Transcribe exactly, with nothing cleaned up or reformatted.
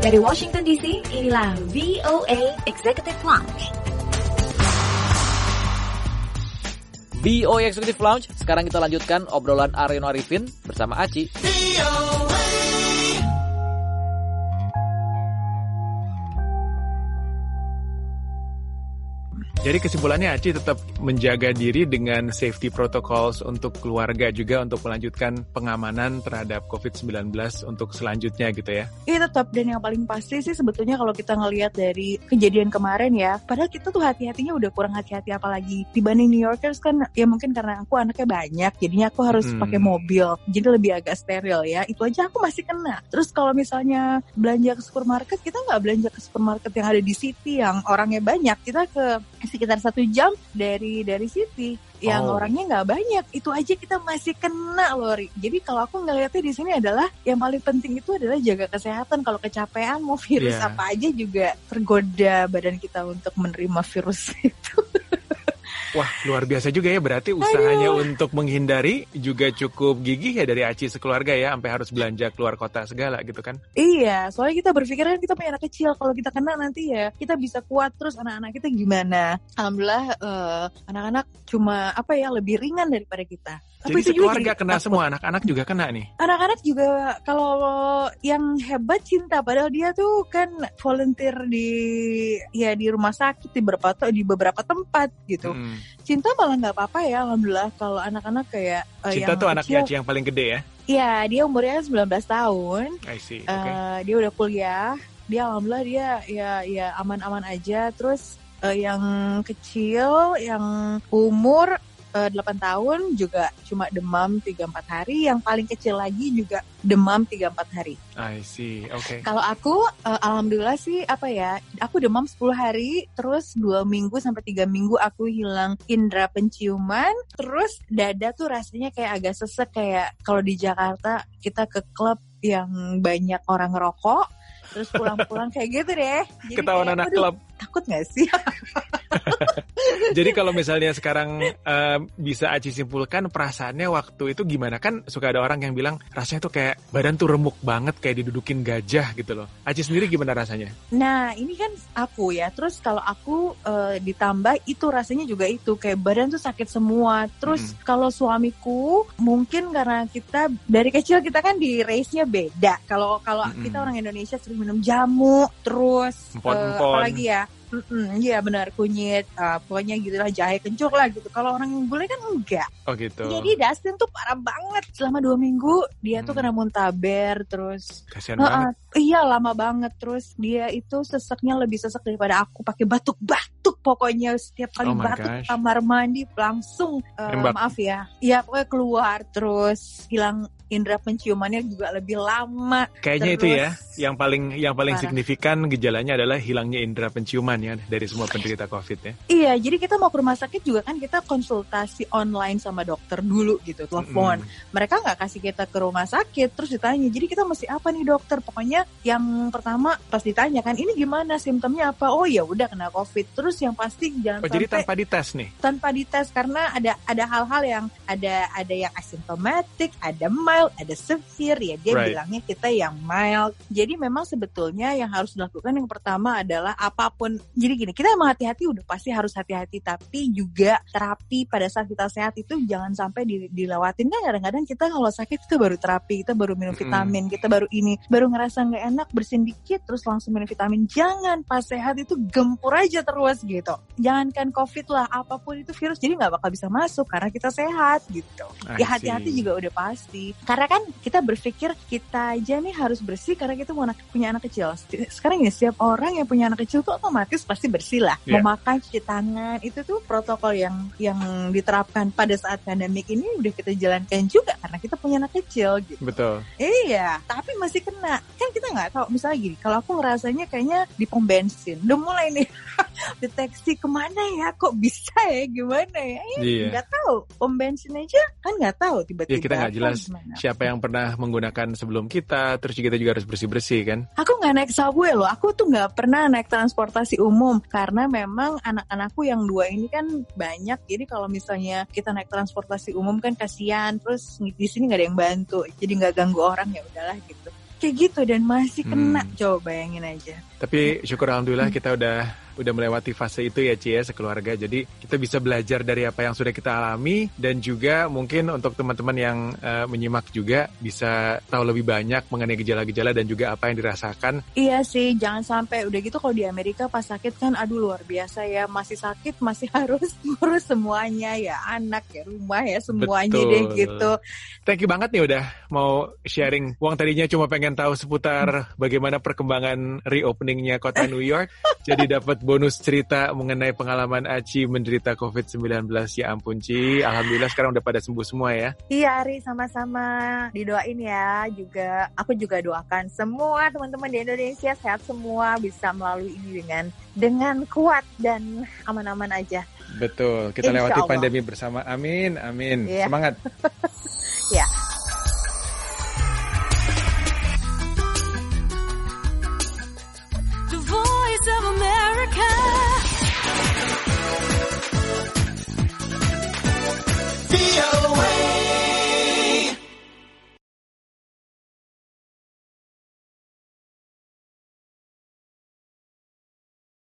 Dari Washington D C, inilah V O A Executive Lounge. V O A Executive Lounge, sekarang kita lanjutkan obrolan Aryono Arifin bersama Aci. Jadi kesimpulannya Aci tetap menjaga diri dengan safety protocols untuk keluarga juga untuk melanjutkan pengamanan terhadap covid sembilan belas untuk selanjutnya gitu ya? Iya tetap, dan yang paling pasti sih sebetulnya kalau kita ngelihat dari kejadian kemarin ya, padahal kita tuh hati-hatinya udah kurang hati-hati apalagi dibanding New Yorkers kan, ya mungkin karena aku anaknya banyak, jadinya aku harus hmm. pakai mobil, jadi lebih agak steril ya, itu aja aku masih kena. Terus kalau misalnya belanja ke supermarket, kita nggak belanja ke supermarket yang ada di city yang orangnya banyak, kita ke sekitar satu jam dari dari city yang oh. orangnya nggak banyak, itu aja kita masih kena loh. Jadi kalau aku ngeliatnya di sini adalah yang paling penting itu adalah jaga kesehatan. Kalau kecapean mau virus yeah. apa aja juga tergoda badan kita untuk menerima virus itu. Wah, luar biasa juga ya, berarti usahanya Aduh. untuk menghindari juga cukup gigih ya dari Aci sekeluarga ya, sampai harus belanja keluar kota segala gitu kan. Iya, soalnya kita berpikir kan kita punya anak kecil, kalau kita kena nanti ya kita bisa kuat, terus anak-anak kita gimana. Alhamdulillah uh, anak-anak cuma apa ya, lebih ringan daripada kita. Jadi sekeluarga kena takut. Semua, anak-anak juga kena nih? Anak-anak juga, kalau yang hebat Cinta, padahal dia tuh kan volunteer di ya di rumah sakit di beberapa di beberapa tempat gitu. Hmm. Cinta malah nggak apa-apa ya, alhamdulillah. Kalau anak-anak kayak uh, Cinta yang tuh anaknya Aci yang paling gede ya? Iya, dia umurnya sembilan belas tahun. I see. Uh, okay. Dia udah kuliah. Dia alhamdulillah dia ya ya aman-aman aja. Terus uh, yang kecil, yang umur delapan tahun juga cuma demam tiga sampai empat hari. Yang paling kecil lagi juga demam tiga sampai empat hari. I see, oke. Okay. Kalau aku, uh, alhamdulillah sih, apa ya, aku demam sepuluh hari, terus dua minggu sampai tiga minggu aku hilang indera penciuman, terus dada tuh rasanya kayak agak sesek, kayak kalau di Jakarta kita ke klub yang banyak orang ngerokok, terus pulang-pulang kayak gitu deh. Jadi ketahuan anak klub. Takut gak sih? Jadi kalau misalnya sekarang uh, bisa Aci simpulkan perasaannya waktu itu gimana? Kan suka ada orang yang bilang rasanya tuh kayak badan tuh remuk banget, kayak didudukin gajah gitu loh. Aci sendiri gimana rasanya? Nah ini kan aku ya, terus kalau aku uh, ditambah itu rasanya juga itu, kayak badan tuh sakit semua. Terus hmm. kalau suamiku mungkin karena kita dari kecil kita kan di race-nya beda. Kalau kalau hmm. kita orang Indonesia sering minum jamu, terus uh, apalagi ya, iya benar, kunyit, uh, pokoknya gitulah, jahe kencur lah gitu. Kalau orang bule kan enggak. Oh gitu. Jadi Dustin tuh parah banget selama dua minggu dia hmm. tuh kena muntaber, terus kasian uh, banget. Uh, iya lama banget, terus dia itu seseknya lebih sesek daripada aku, pakai batuk-batuk pokoknya setiap kali oh batuk gosh. Kamar mandi langsung uh, maaf ya, iya pokoknya keluar, terus hilang indera penciumannya juga lebih lama. Kayaknya terus, itu ya yang paling yang paling parah. Signifikan gejalanya adalah hilangnya indera penciuman ya dari semua penderita COVID ya. Iya, jadi kita mau ke rumah sakit juga kan kita konsultasi online sama dokter dulu gitu, telepon. Mm-hmm. Mereka nggak kasih kita ke rumah sakit, terus ditanya, jadi kita mesti apa nih dokter? Pokoknya yang pertama pas ditanya kan, ini gimana simptomnya apa? Oh ya udah kena COVID. Terus yang pasti jangan oh, sampai jadi tanpa dites nih? Tanpa dites, karena ada ada hal-hal yang ada ada yang asymptomatic, ada mild, ada severe ya. Dia right. bilangnya kita yang mild. Jadi memang sebetulnya yang harus dilakukan yang pertama adalah apapun. Jadi gini, kita emang hati-hati, udah pasti harus hati-hati, tapi juga terapi pada saat kita sehat itu jangan sampai dilewatin. Kan kadang-kadang kita kalau sakit kita baru terapi, kita baru minum vitamin, mm. kita baru ini, baru ngerasa nggak enak, bersin dikit terus langsung minum vitamin. Jangan, pas sehat itu gempur aja terus gitu. Jangankan COVID lah, apapun itu virus, jadi nggak bakal bisa masuk karena kita sehat gitu. Ya hati-hati juga udah pasti. Karena kan kita berpikir kita aja nih harus bersih karena kita mau anak, punya anak kecil. Sekarang ya setiap orang yang punya anak kecil tuh otomatis pasti bersih lah. Yeah. Mau makan, cuci tangan, itu tuh protokol yang yang diterapkan pada saat pandemik ini udah kita jalankan juga karena kita punya anak kecil gitu. Betul. Iya, tapi masih kena. Kan kita nggak tahu. Misalnya gini, kalau aku ngerasanya kayaknya di pom bensin, udah mulai nih deteksi kemana ya, kok bisa ya, gimana ya? Ya nggak yeah. tahu. Pom bensin aja kan nggak tahu tiba-tiba. Ya kita nggak jelas siapa yang pernah menggunakan sebelum kita, terus kita juga harus bersih-bersih kan. Aku nggak naik subway loh. Aku tuh nggak pernah naik transportasi umum karena memang anak-anakku yang dua ini kan banyak, jadi kalau misalnya kita naik transportasi umum kan kasihan, terus di sini nggak ada yang bantu, jadi nggak ganggu orang, ya udahlah gitu. kayak gitu dan masih kena. Hmm. Coba bayangin aja. Tapi syukur alhamdulillah kita udah udah melewati fase itu ya Ci ya, sekeluarga. Jadi kita bisa belajar dari apa yang sudah kita alami, dan juga mungkin untuk teman-teman yang uh, menyimak juga bisa tahu lebih banyak mengenai gejala-gejala dan juga apa yang dirasakan. Iya sih, jangan sampai udah gitu kalau di Amerika pas sakit kan aduh luar biasa ya, masih sakit masih harus ngurus semuanya ya, anak ya, rumah ya, semuanya. Betul. Deh gitu. Thank you banget nih udah mau sharing. Wong tadinya cuma pengen tahu seputar bagaimana perkembangan reopeningnya kota New York. Jadi dapat bonus cerita mengenai pengalaman Aci menderita covid sembilan belas. Ya ampun Ci, alhamdulillah sekarang udah pada sembuh semua ya. Iya Ari, sama-sama didoain ya. Juga aku juga doakan semua teman-teman di Indonesia sehat semua, bisa melalui ini dengan dengan kuat dan aman-aman aja. Betul, kita Insya lewati Allah. Pandemi bersama. Amin, amin. Yeah. Semangat. Ya. The Voice of America. V O A